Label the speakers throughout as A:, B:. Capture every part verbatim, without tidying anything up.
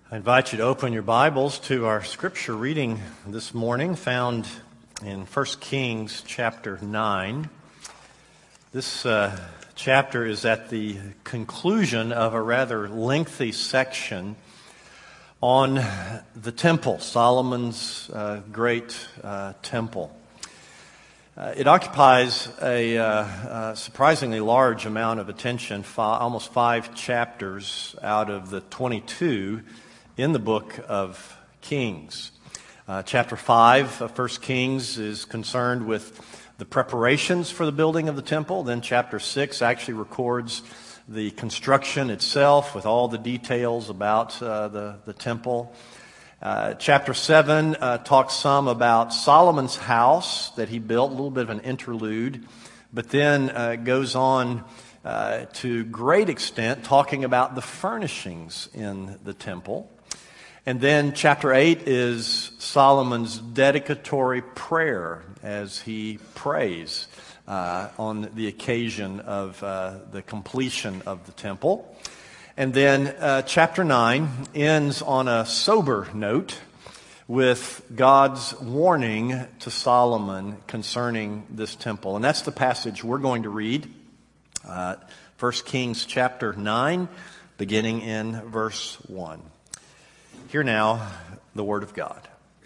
A: I invite you to open your Bibles to our scripture reading this morning, found in First Kings chapter nine. This uh, chapter is at the conclusion of a rather lengthy section on the temple, Solomon's uh, great uh, temple. Uh, it occupies a uh, uh, surprisingly large amount of attention, fi- almost five chapters out of the twenty-two in the book of Kings. Uh, chapter five of First Kings is concerned with the preparations for the building of the temple. Then chapter six actually records the construction itself with all the details about uh, the, the temple. Uh, chapter seven uh, talks some about Solomon's house that he built, a little bit of an interlude, but then uh, goes on uh, to great extent talking about the furnishings in the temple. And then chapter eight is Solomon's dedicatory prayer as he prays uh, on the occasion of uh, the completion of the temple. And then uh, chapter nine ends on a sober note with God's warning to Solomon concerning this temple. And that's the passage we're going to read, uh, First Kings chapter nine, beginning in verse one. Hear now the word of God.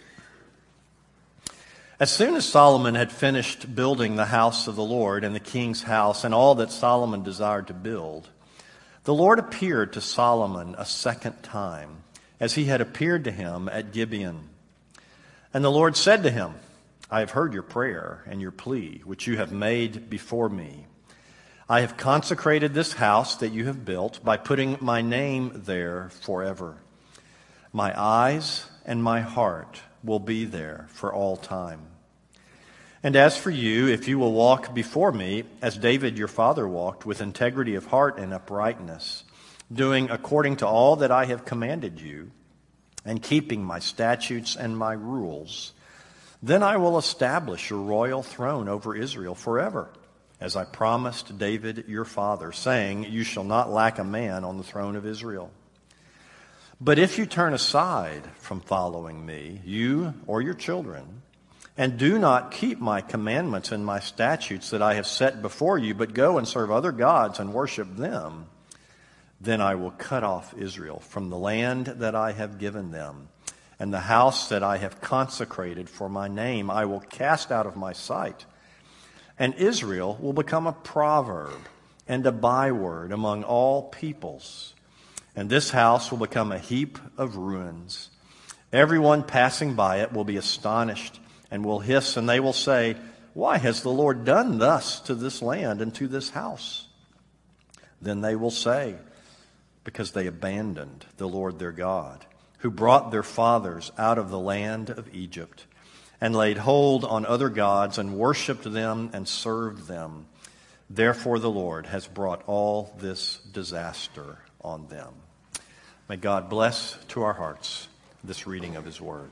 A: As soon as Solomon had finished building the house of the Lord and the king's house and all that Solomon desired to build, the Lord appeared to Solomon a second time, as he had appeared to him at Gibeon. And the Lord said to him, I have heard your prayer and your plea, which you have made before me. I have consecrated this house that you have built by putting my name there forever. My eyes and my heart will be there for all time. And as for you, if you will walk before me, as David your father walked, with integrity of heart and uprightness, doing according to all that I have commanded you, and keeping my statutes and my rules, then I will establish your royal throne over Israel forever, as I promised David your father, saying, you shall not lack a man on the throne of Israel. But if you turn aside from following me, you or your children, and do not keep my commandments and my statutes that I have set before you, but go and serve other gods and worship them, then I will cut off Israel from the land that I have given them, and the house that I have consecrated for my name I will cast out of my sight. And Israel will become a proverb and a byword among all peoples. And this house will become a heap of ruins. Everyone passing by it will be astonished and will hiss, and they will say, why has the Lord done thus to this land and to this house? Then they will say, because they abandoned the Lord their God, who brought their fathers out of the land of Egypt, and laid hold on other gods and worshipped them and served them. Therefore the Lord has brought all this disaster on them. May God bless to our hearts this reading of His Word.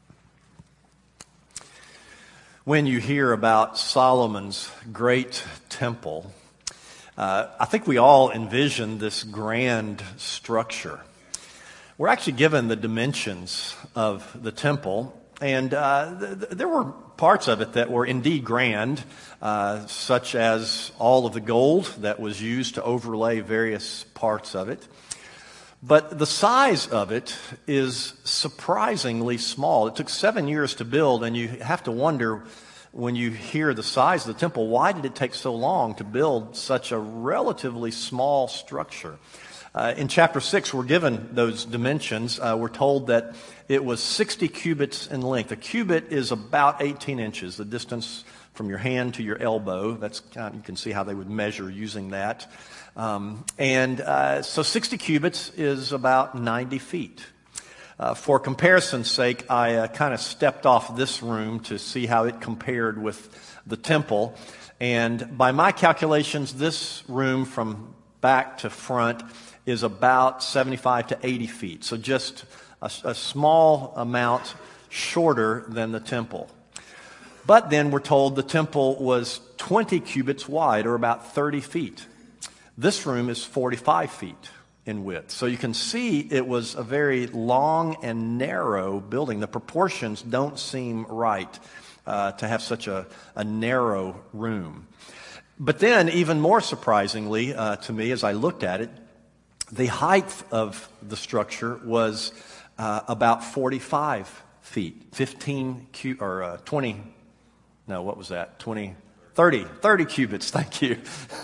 A: When you hear about Solomon's great temple, uh, I think we all envision this grand structure. We're actually given the dimensions of the temple, and uh, th- th- there were parts of it that were indeed grand, uh, such as all of the gold that was used to overlay various parts of it. But the size of it is surprisingly small. It took seven years to build, and you have to wonder, when you hear the size of the temple, why did it take so long to build such a relatively small structure? Uh, in chapter six, we're given those dimensions. Uh, we're told that it was sixty cubits in length. A cubit is about eighteen inches, the distance from your hand to your elbow. That's kind of, you can see how they would measure using that. Um, and uh, so sixty cubits is about ninety feet. Uh, for comparison's sake, I uh, kind of stepped off this room to see how it compared with the temple. And by my calculations, this room from back to front is about seventy-five to eighty feet. So just a, a small amount shorter than the temple. But then we're told the temple was twenty cubits wide, or about thirty feet. This room is forty-five feet, in width. So you can see it was a very long and narrow building. The proportions don't seem right uh, to have such a, a narrow room. But then, even more surprisingly uh, to me as I looked at it, the height of the structure was uh, about forty-five feet, fifteen cu- or uh, twenty, no, what was that, twenty, thirty, thirty cubits, thank you,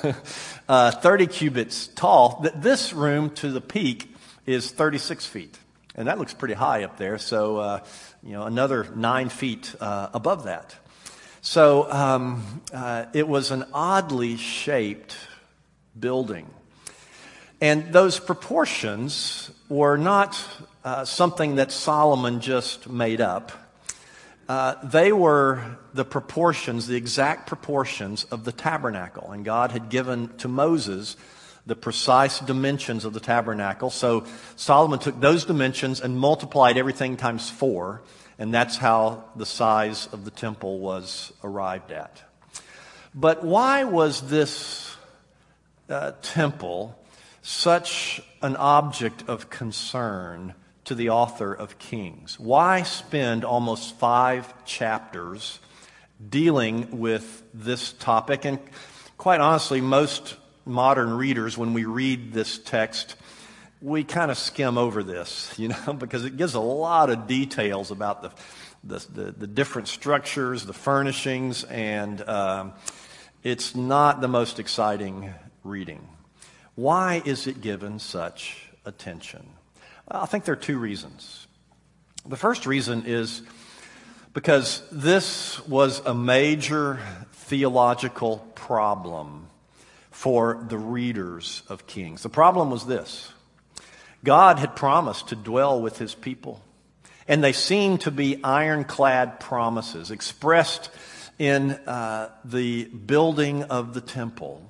A: uh, thirty cubits tall. This room to the peak is thirty-six feet, and that looks pretty high up there, so, uh, you know, another nine feet uh, above that. So um, uh, it was an oddly shaped building. And those proportions were not uh, something that Solomon just made up. Uh, they were the proportions, the exact proportions of the tabernacle. And God had given to Moses the precise dimensions of the tabernacle. So Solomon took those dimensions and multiplied everything times four. And that's how the size of the temple was arrived at. But why was this uh, temple such an object of concern to the author of Kings? Why spend almost five chapters dealing with this topic? And quite honestly, most modern readers, when we read this text, we kind of skim over this, you know, because it gives a lot of details about the the, the, the different structures, the furnishings, and um, it's not the most exciting reading. Why is it given such attention? I think there are two reasons. The first reason is because this was a major theological problem for the readers of Kings. The problem was this: God had promised to dwell with his people, and they seemed to be ironclad promises expressed in uh, the building of the temple.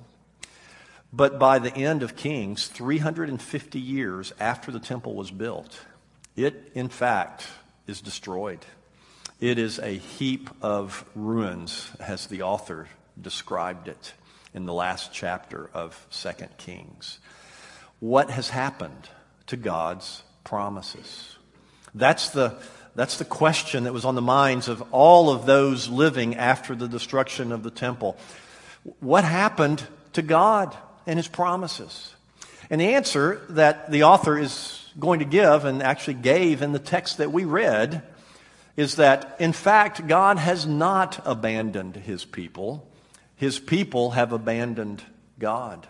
A: But by the end of Kings, three hundred fifty years after the temple was built, it, in fact, is destroyed. It is a heap of ruins, as the author described it in the last chapter of Second Kings. What has happened to God's promises? That's the, that's the question that was on the minds of all of those living after the destruction of the temple. What happened to God and his promises? And the answer that the author is going to give, and actually gave in the text that we read, is that, in fact, God has not abandoned his people. His people have abandoned God.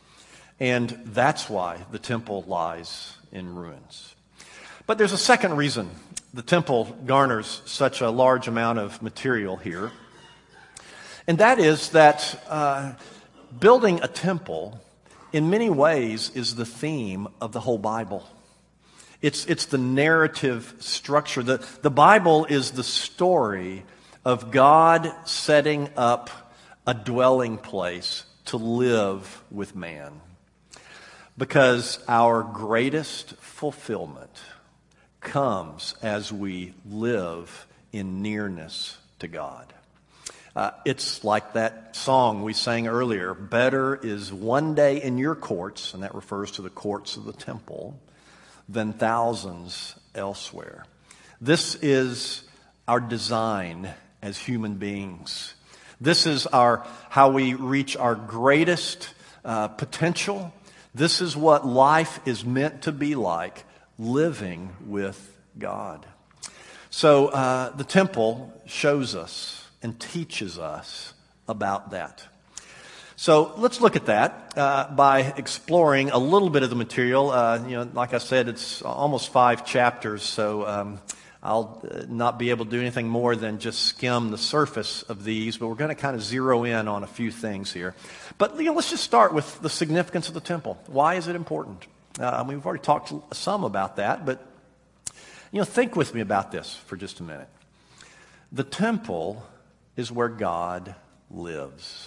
A: And that's why the temple lies in ruins. But there's a second reason the temple garners such a large amount of material here. And that is that uh, building a temple, in many ways, is the theme of the whole Bible. It's, it's the narrative structure. The, the Bible is the story of God setting up a dwelling place to live with man. Because our greatest fulfillment comes as we live in nearness to God. Uh, it's like that song we sang earlier, better is one day in your courts, and that refers to the courts of the temple, than thousands elsewhere. This is our design as human beings. This is our how we reach our greatest uh, potential. This is what life is meant to be like, living with God. So uh, the temple shows us and teaches us about that. So let's look at that uh, by exploring a little bit of the material. Uh, you know, like I said, it's almost five chapters, so um, I'll not be able to do anything more than just skim the surface of these, but we're going to kind of zero in on a few things here. But you know, let's just start with the significance of the temple. Why is it important? Uh, I mean, we've already talked some about that, but you know, think with me about this for just a minute. The temple is where God lives.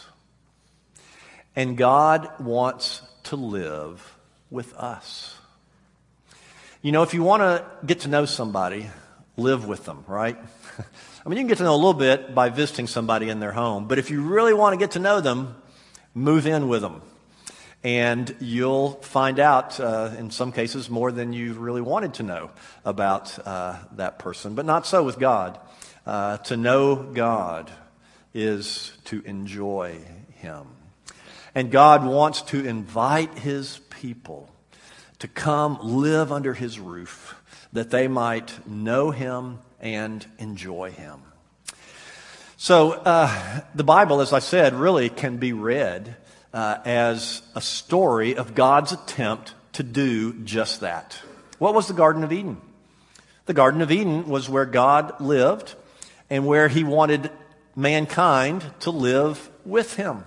A: And God wants to live with us. You know, if you want to get to know somebody, live with them, right? I mean, you can get to know a little bit by visiting somebody in their home, but if you really want to get to know them, move in with them. And you'll find out, uh, in some cases, more than you really wanted to know about uh, that person. But not so with God. Uh, to know God is to enjoy Him. And God wants to invite His people to come live under His roof, that they might know Him and enjoy Him. So uh, the Bible, as I said, really can be read uh, as a story of God's attempt to do just that. What was the Garden of Eden? The Garden of Eden was where God lived and where He wanted mankind to live with Him.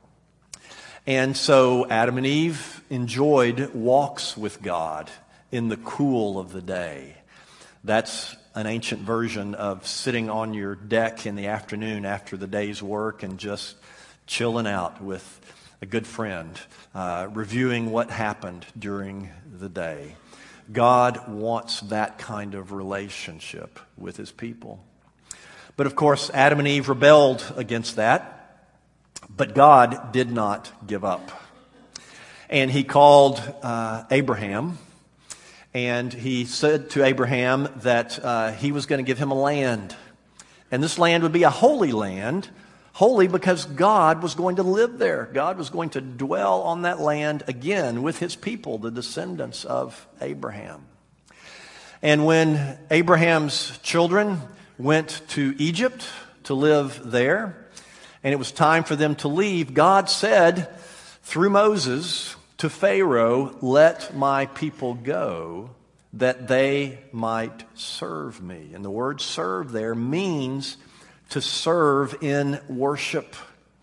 A: And so Adam and Eve enjoyed walks with God in the cool of the day. That's an ancient version of sitting on your deck in the afternoon after the day's work and just chilling out with a good friend, uh, reviewing what happened during the day. God wants that kind of relationship with His people. But of course, Adam and Eve rebelled against that. But God did not give up. And He called uh, Abraham, and He said to Abraham that uh, He was going to give him a land. And this land would be a holy land, holy because God was going to live there. God was going to dwell on that land again with His people, the descendants of Abraham. And when Abraham's children went to Egypt to live there, and it was time for them to leave, God said through Moses to Pharaoh, "Let my people go that they might serve me." And the word serve there means to serve in worship.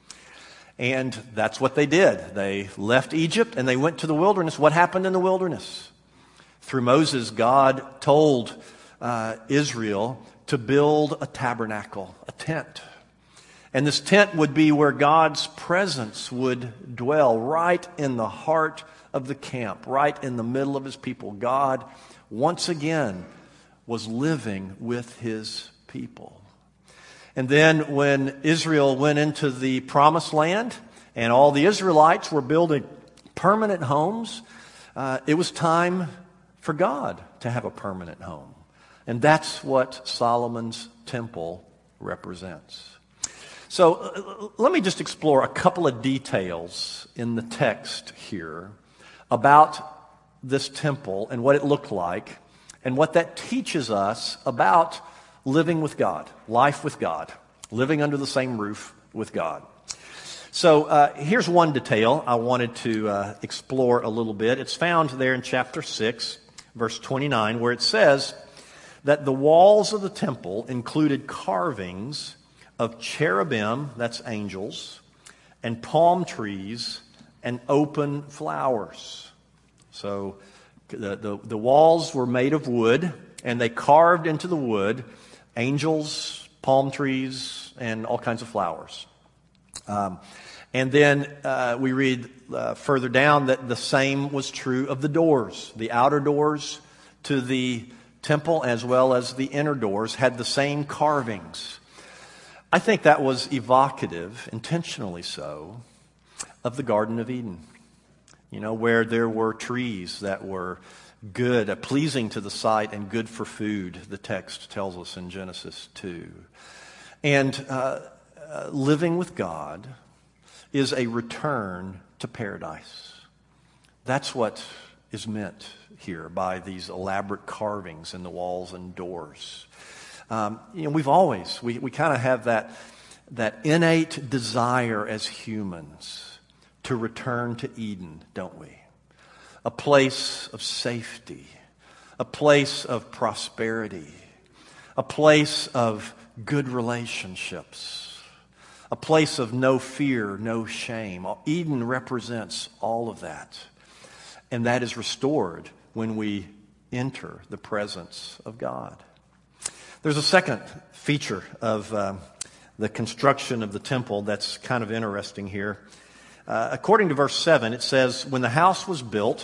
A: And that's what they did. They left Egypt and they went to the wilderness. What happened in the wilderness? Through Moses, God told uh, Israel to build a tabernacle, a tent. And this tent would be where God's presence would dwell, right in the heart of the camp, right in the middle of His people. God, once again, was living with His people. And then when Israel went into the promised land and all the Israelites were building permanent homes, uh, it was time for God to have a permanent home. And that's what Solomon's temple represents. So uh, let me just explore a couple of details in the text here about this temple and what it looked like and what that teaches us about living with God, life with God, living under the same roof with God. So uh, here's one detail I wanted to uh, explore a little bit. It's found there in chapter six, verse twenty-nine, where it says that the walls of the temple included carvings of cherubim, that's angels, and palm trees and open flowers. So the, the, the walls were made of wood, and they carved into the wood angels, palm trees, and all kinds of flowers. Um, and then uh, we read uh, further down that the same was true of the doors. The outer doors to the temple as well as the inner doors had the same carvings. I think that was evocative, intentionally so, of the Garden of Eden. You know, where there were trees that were good, uh, pleasing to the sight and good for food, the text tells us in Genesis two. And uh, uh, living with God is a return to paradise. That's what is meant here by these elaborate carvings in the walls and doors. Um, you know, we've always, we, we kind of have that, that innate desire as humans to return to Eden, don't we? A place of safety, a place of prosperity, a place of good relationships, a place of no fear, no shame. Eden represents all of that. And that is restored when we enter the presence of God. There's a second feature of uh, the construction of the temple that's kind of interesting here. Uh, according to verse seven, it says, when the house was built,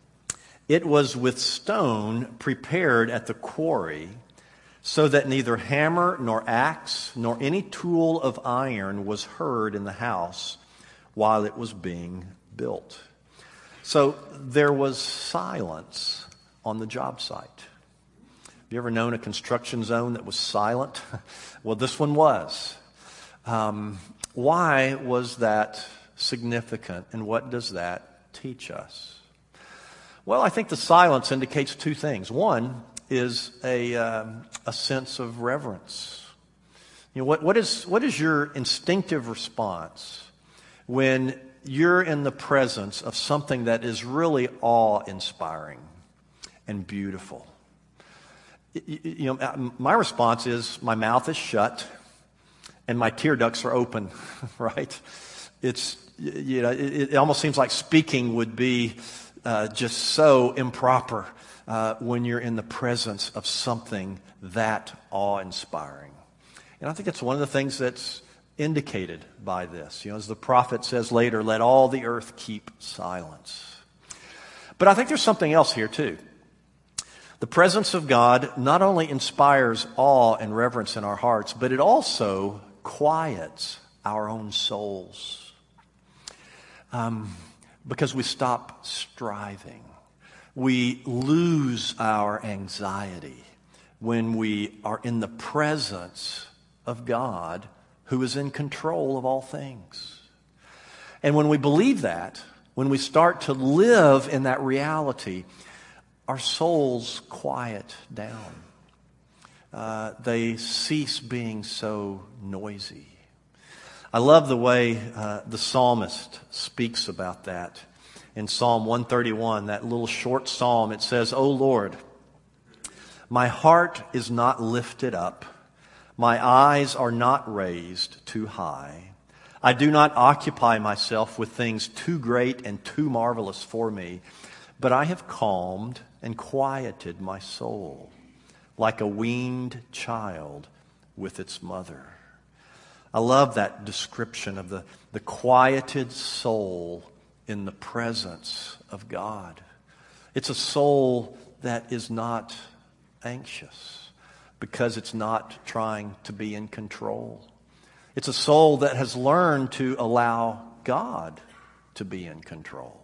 A: it was with stone prepared at the quarry, so that neither hammer nor axe nor any tool of iron was heard in the house while it was being built. So there was silence on the job site. Have you ever known a construction zone that was silent? Well, this one was. Um, why was that significant, and what does that teach us? Well, I think the silence indicates two things. One is a, um, a sense of reverence. You know, what, what is, what is your instinctive response when you're in the presence of something that is really awe-inspiring and beautiful? You, you know, my response is my mouth is shut and my tear ducts are open, right? It's, you know, it, it almost seems like speaking would be uh, just so improper uh, when you're in the presence of something that awe-inspiring. And I think it's one of the things that's indicated by this. You know, as the prophet says later, let all the earth keep silence. But I think there's something else here too. The presence of God not only inspires awe and reverence in our hearts, but it also quiets our own souls. Um, because we stop striving. We lose our anxiety when we are in the presence of God, who is in control of all things. And when we believe that, when we start to live in that reality, our souls quiet down. Uh, they cease being so noisy. I love the way uh, the psalmist speaks about that. In Psalm one thirty-one, that little short psalm, it says, O Lord, my heart is not lifted up. My eyes are not raised too high. I do not occupy myself with things too great and too marvelous for me, but I have calmed and quieted my soul like a weaned child with its mother. I love that description of the, the quieted soul in the presence of God. It's a soul that is not anxious because it's not trying to be in control. It's a soul that has learned to allow God to be in control.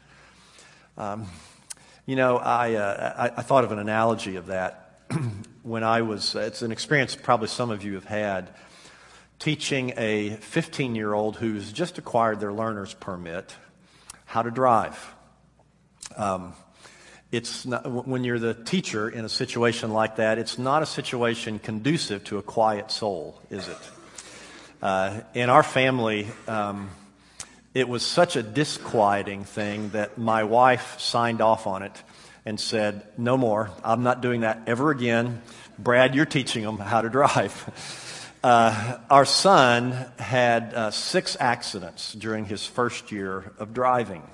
A: Um, you know, I, uh, I I thought of an analogy of that when I was. Uh, it's an experience probably some of you have had, teaching a fifteen-year-old who's just acquired their learner's permit how to drive. Um, it's not, when you're the teacher in a situation like that, it's not a situation conducive to a quiet soul, is it? Uh, in our family, um, it was such a disquieting thing that my wife signed off on it and said, no more. I'm not doing that ever again. Brad, you're teaching them how to drive. Uh, our son had uh, six accidents during his first year of driving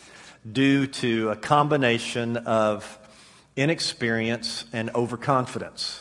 A: due to a combination of inexperience and overconfidence.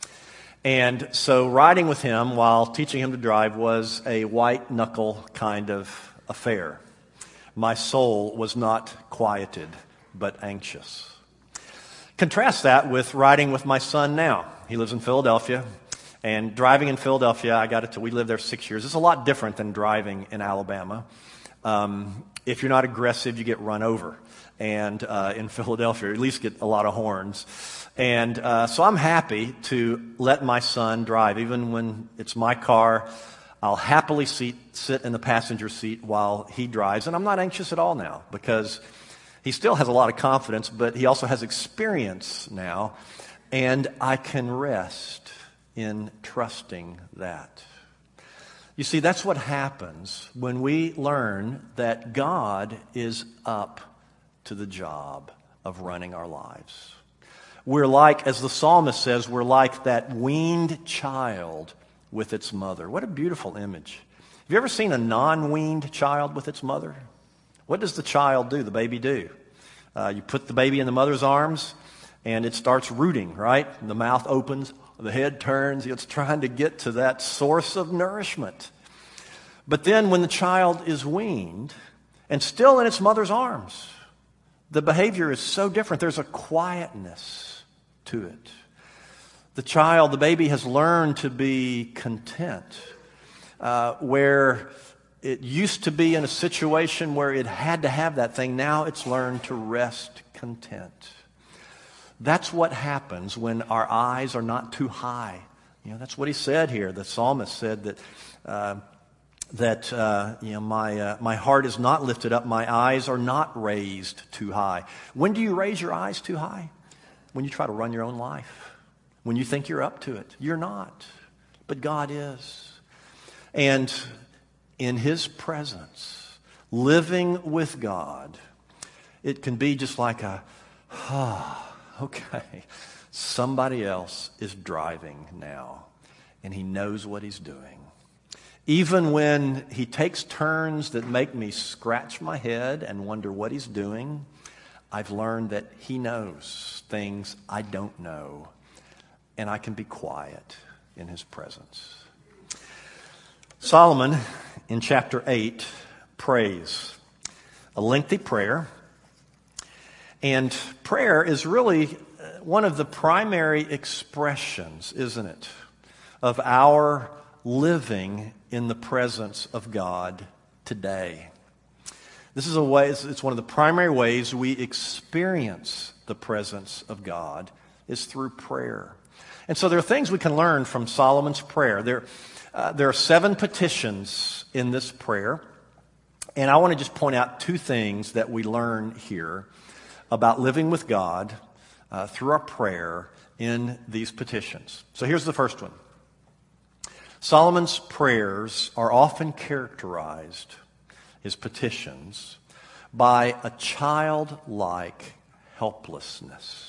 A: And so riding with him while teaching him to drive was a white-knuckle kind of affair. My soul was not quieted, but anxious. Contrast that with riding with my son now. He lives in Philadelphia. And driving in Philadelphia, I got it to, we lived there six years. It's a lot different than driving in Alabama. Um, if you're not aggressive, you get run over. And uh, in Philadelphia, you at least get a lot of horns. And uh, so I'm happy to let my son drive. Even when it's my car, I'll happily seat, sit in the passenger seat while he drives. And I'm not anxious at all now because he still has a lot of confidence, but he also has experience now. And I can rest in trusting that. You see, that's what happens when we learn that God is up to the job of running our lives. We're like, as the psalmist says, we're like that weaned child with its mother. What a beautiful image. Have you ever seen a non-weaned child with its mother? What does the child do, the baby do? Uh, you put the baby in the mother's arms, and it starts rooting, right? And the mouth opens, the head turns. It's trying to get to that source of nourishment. But then when the child is weaned and still in its mother's arms, the behavior is so different. There's a quietness to it. The child, the baby, has learned to be content, uh, where it used to be in a situation where it had to have that thing. Now it's learned to rest content. That's what happens when our eyes are not too high. You know, that's what he said here. The psalmist said that uh, that uh, you know my uh, my heart is not lifted up, my eyes are not raised too high. When do you raise your eyes too high? When you try to run your own life. When you think you're up to it. You're not. But God is. And in His presence, living with God, it can be just like a, ah, okay, somebody else is driving now, and He knows what He's doing. Even when He takes turns that make me scratch my head and wonder what He's doing, I've learned that He knows things I don't know, and I can be quiet in His presence. Solomon, in chapter eight, prays a lengthy prayer. And prayer is really one of the primary expressions, isn't it, of our living in the presence of God today. This is a way, it's one of the primary ways we experience the presence of God is through prayer. And so there are things we can learn from Solomon's prayer. There, uh, there are seven petitions in this prayer. And I want to just point out two things that we learn here about living with God uh, through our prayer in these petitions. So here's the first one. Solomon's prayers are often characterized, his petitions, by a childlike helplessness.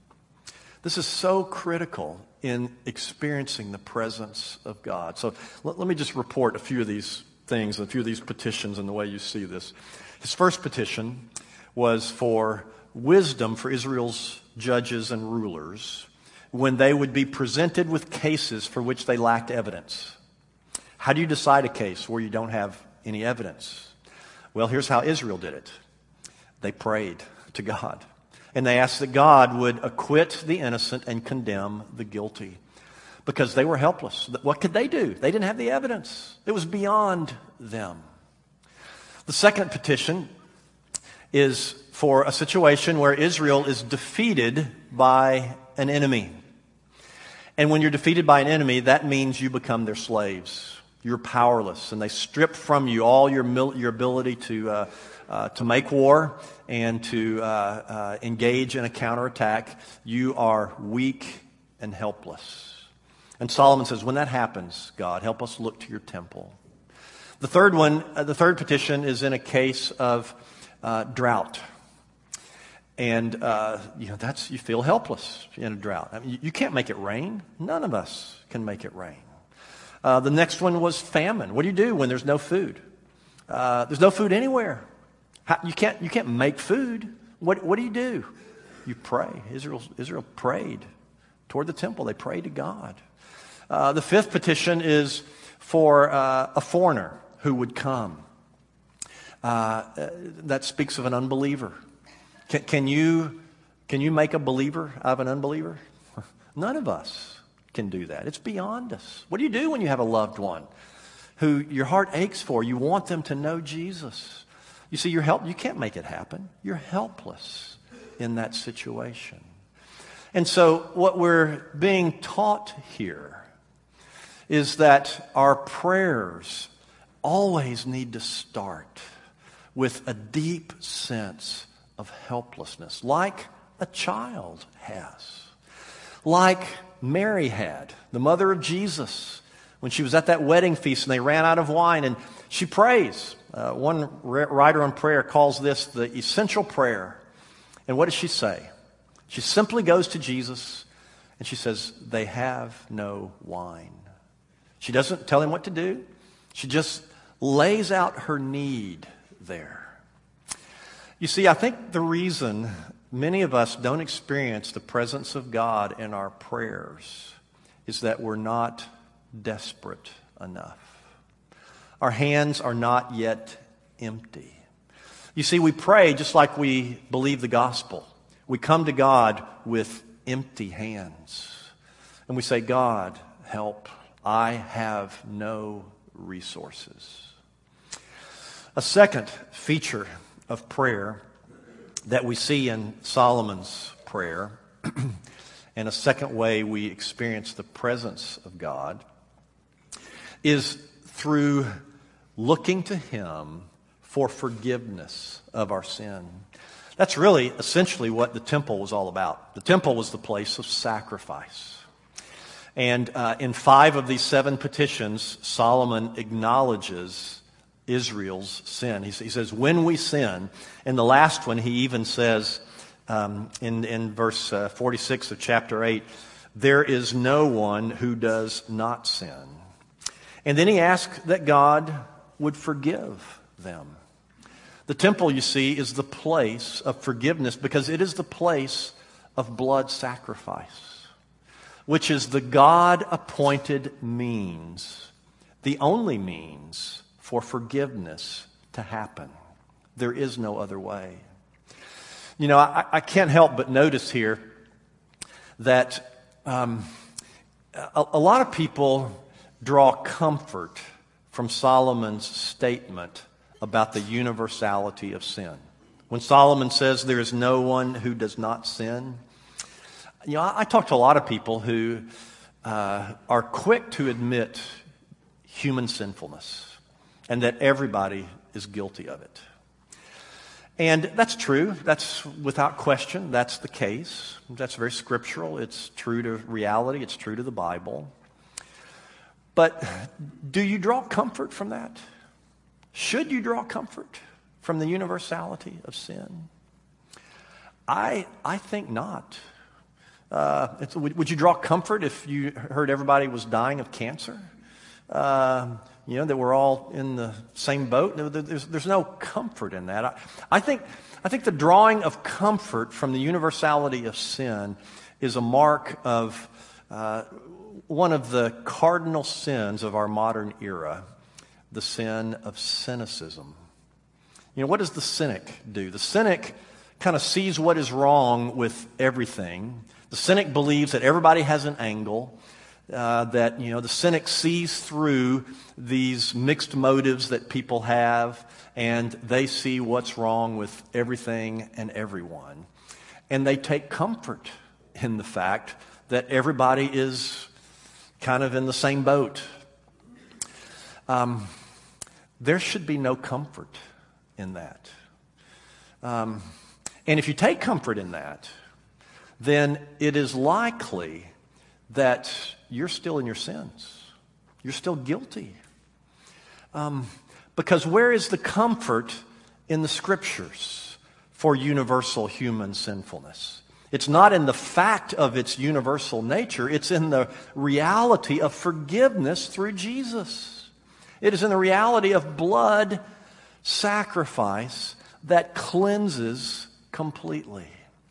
A: This is so critical in experiencing the presence of God. So let, let me just report a few of these things, a few of these petitions and the way you see this. His first petition was for wisdom for Israel's judges and rulers when they would be presented with cases for which they lacked evidence. How do you decide a case where you don't have any evidence? Well, here's how Israel did it. They prayed to God. And they asked that God would acquit the innocent and condemn the guilty. Because they were helpless. What could they do? They didn't have the evidence. It was beyond them. The second petition is for a situation where Israel is defeated by an enemy. And when you're defeated by an enemy, that means you become their slaves. You're powerless, and they strip from you all your mil- your ability to uh, uh, to make war and to uh, uh, engage in a counterattack. You are weak and helpless. And Solomon says, when that happens, God, help us look to your temple. The third one, uh, the third petition is in a case of uh, drought. And, uh, you know, that's, you feel helpless in a drought. I mean, you, you can't make it rain. None of us can make it rain. Uh, the next one was famine. What do you do when there's no food? Uh, there's no food anywhere. How, you can't, you can't make food. What, what do you do? You pray. Israel, Israel prayed toward the temple. They prayed to God. Uh, the fifth petition is for uh, a foreigner who would come. Uh, that speaks of an unbeliever. Can, can you can you make a believer out of an unbeliever? None of us can do that. It's beyond us. What do you do when you have a loved one who your heart aches for? You want them to know Jesus. You see, you're help. You can't make it happen. You're helpless in that situation. And so what we're being taught here is that our prayers always need to start with a deep sense of helplessness, like a child has, like Mary had, the mother of Jesus, when she was at that wedding feast and they ran out of wine, and she prays. Uh, one writer on prayer calls this the essential prayer. And what does she say? She simply goes to Jesus and she says, they have no wine. She doesn't tell him what to do. She just lays out her need there. You see, I think the reason many of us don't experience the presence of God in our prayers is that we're not desperate enough. Our hands are not yet empty. You see, we pray just like we believe the gospel. We come to God with empty hands. And we say, God, help. I have no resources. A second feature of prayer that we see in Solomon's prayer, and a second way we experience the presence of God, is through looking to Him for forgiveness of our sin. That's really essentially what the temple was all about. The temple was the place of sacrifice. And uh, in five of these seven petitions, Solomon acknowledges Israel's sin. He, he says, when we sin, in the last one he even says, um, in, in verse uh, forty-six of chapter eight, there is no one who does not sin. And then he asks that God would forgive them. The temple, you see, is the place of forgiveness because it is the place of blood sacrifice, which is the God-appointed means, the only means for forgiveness to happen. There is no other way. You know, I, I can't help but notice here that um, a, a lot of people draw comfort from Solomon's statement about the universality of sin. When Solomon says there is no one who does not sin, you know, I, I talk to a lot of people who uh, are quick to admit human sinfulness and that everybody is guilty of it. And that's true. That's without question. That's the case. That's very scriptural. It's true to reality. It's true to the Bible. But do you draw comfort from that? Should you draw comfort from the universality of sin? I I think not. Uh, it's, would, would you draw comfort if you heard everybody was dying of cancer? Uh, you know, that we're all in the same boat? No, there's, there's no comfort in that. I, I think I think the drawing of comfort from the universality of sin is a mark of uh, one of the cardinal sins of our modern era, the sin of cynicism. You know, what does the cynic do? The cynic kind of sees what is wrong with everything. The cynic believes that everybody has an angle, uh, that, you know, the cynic sees through these mixed motives that people have, and they see what's wrong with everything and everyone. And they take comfort in the fact that everybody is kind of in the same boat. Um, there should be no comfort in that. Um, and if you take comfort in that, then it is likely that you're still in your sins. You're still guilty. Um, because where is the comfort in the Scriptures for universal human sinfulness? It's not in the fact of its universal nature. It's in the reality of forgiveness through Jesus. It is in the reality of blood sacrifice that cleanses completely.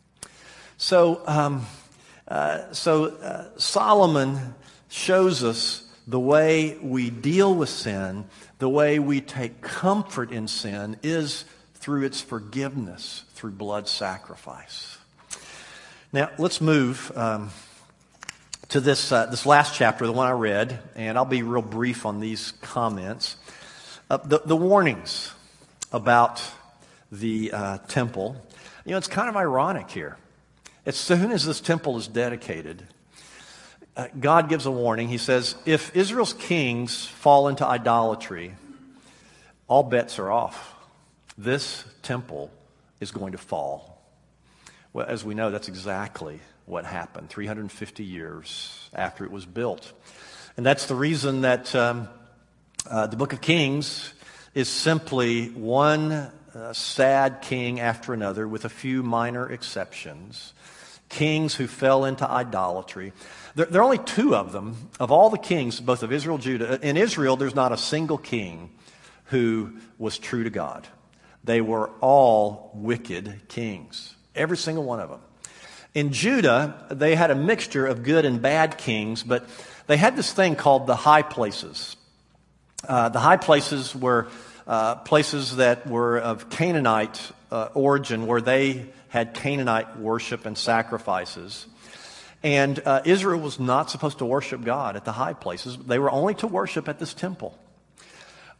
A: So, um, uh, so uh, Solomon shows us the way we deal with sin, the way we take comfort in sin is through its forgiveness, through blood sacrifice. Now, let's move um, to this uh, this last chapter, the one I read, and I'll be real brief on these comments. Uh, the, the warnings about the uh, temple. You know, it's kind of ironic here. As soon as this temple is dedicated, uh, God gives a warning. He says, if Israel's kings fall into idolatry, all bets are off. This temple is going to fall. Well, as we know, that's exactly what happened three hundred fifty years after it was built. And that's the reason that um, uh, the book of Kings is simply one uh, sad king after another with a few minor exceptions. Kings who fell into idolatry. There, there are only two of them, of all the kings, both of Israel and Judah. In Israel, there's not a single king who was true to God. They were all wicked kings. Every single one of them. In Judah, they had a mixture of good and bad kings, but they had this thing called the high places. Uh, the high places were uh, places that were of Canaanite uh, origin, where they had Canaanite worship and sacrifices. And uh, Israel was not supposed to worship God at the high places. They were only to worship at this temple.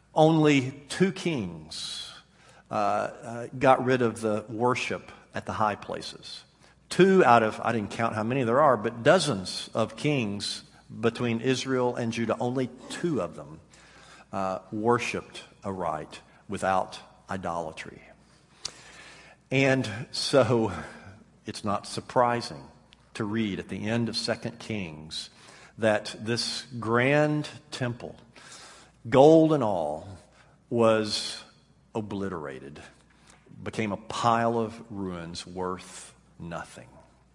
A: only two kings uh, uh, got rid of the worship at the high places. Two out of, I didn't count how many there are, but dozens of kings between Israel and Judah, only two of them uh, worshipped aright without idolatry. And so it's not surprising to read at the end of Second Kings that this grand temple, gold and all, was obliterated, became a pile of ruins worth nothing.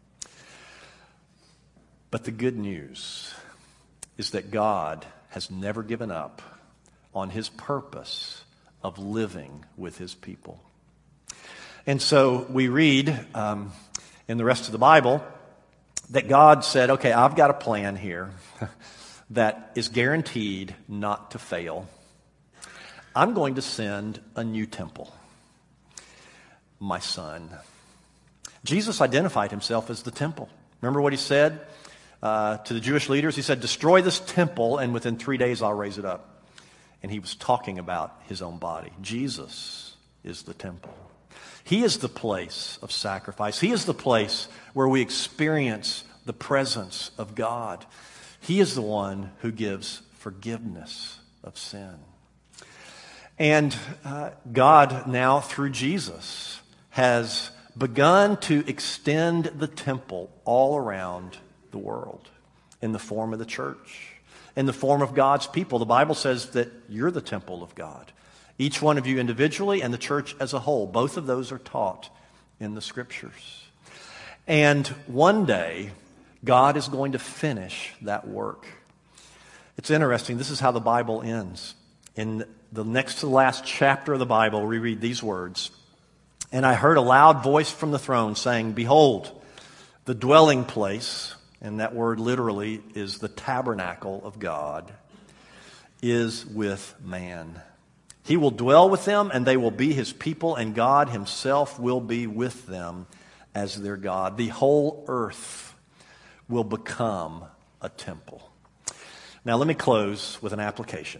A: But the good news is that God has never given up on his purpose of living with his people. And so we read um, in the rest of the Bible that God said, okay, I've got a plan here that is guaranteed not to fail. I'm going to send a new temple, my son. Jesus identified himself as the temple. Remember what he said uh, to the Jewish leaders? He said, destroy this temple, and within three days I'll raise it up. And he was talking about his own body. Jesus is the temple. He is the place of sacrifice. He is the place where we experience the presence of God. He is the one who gives forgiveness of sin. And uh, God now, through Jesus, has begun to extend the temple all around the world in the form of the church, in the form of God's people. The Bible says that you're the temple of God. Each one of you individually and the church as a whole. Both of those are taught in the Scriptures. And one day, God is going to finish that work. It's interesting. This is how the Bible ends. In the next to the last chapter of the Bible, we read these words. And I heard a loud voice from the throne saying, behold, the dwelling place, and that word literally is the tabernacle of God, is with man. He will dwell with them, and they will be his people, and God himself will be with them as their God. The whole earth will become a temple. Now let me close with an application.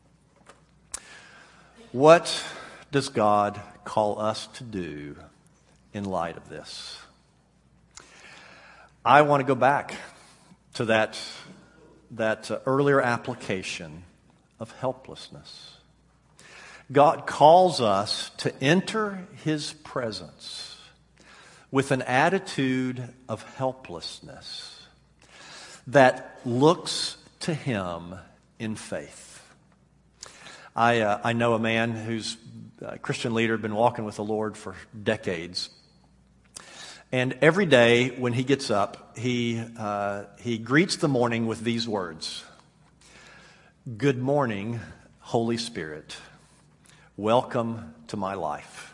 A: What does God call us to do in light of this? I want to go back to that, that uh, earlier application of helplessness. God calls us to enter his presence with an attitude of helplessness that looks to him in faith. I, uh, I know a man who's a Christian leader, been walking with the Lord for decades. And every day when he gets up, he, uh, he greets the morning with these words. Good morning, Holy Spirit. Welcome to my life.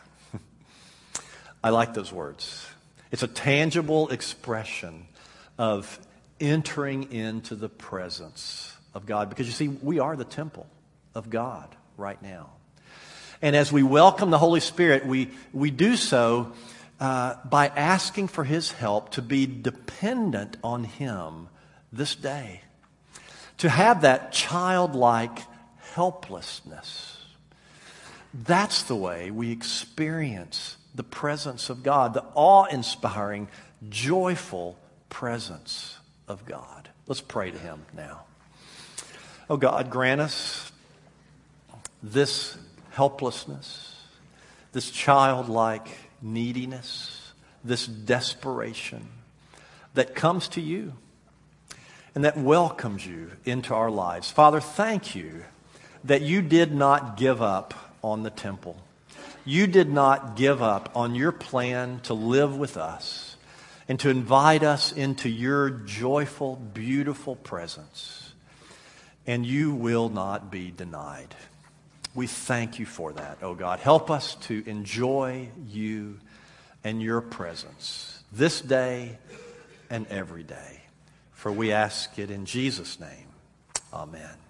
A: I like those words. It's a tangible expression of entering into the presence of God. Because you see, we are the temple of God right now. And as we welcome the Holy Spirit, we, we do so uh, by asking for his help to be dependent on him this day. To have that childlike helplessness. That's the way we experience the presence of God, the awe-inspiring, joyful presence of God. Let's pray to him now. Oh God, grant us this helplessness, this childlike neediness, this desperation that comes to you and that welcomes you into our lives. Father, thank you that you did not give up on the temple. You did not give up on your plan to live with us and to invite us into your joyful, beautiful presence. And you will not be denied. We thank you for that, oh God. Help us to enjoy you and your presence this day and every day. For we ask it in Jesus' name. Amen.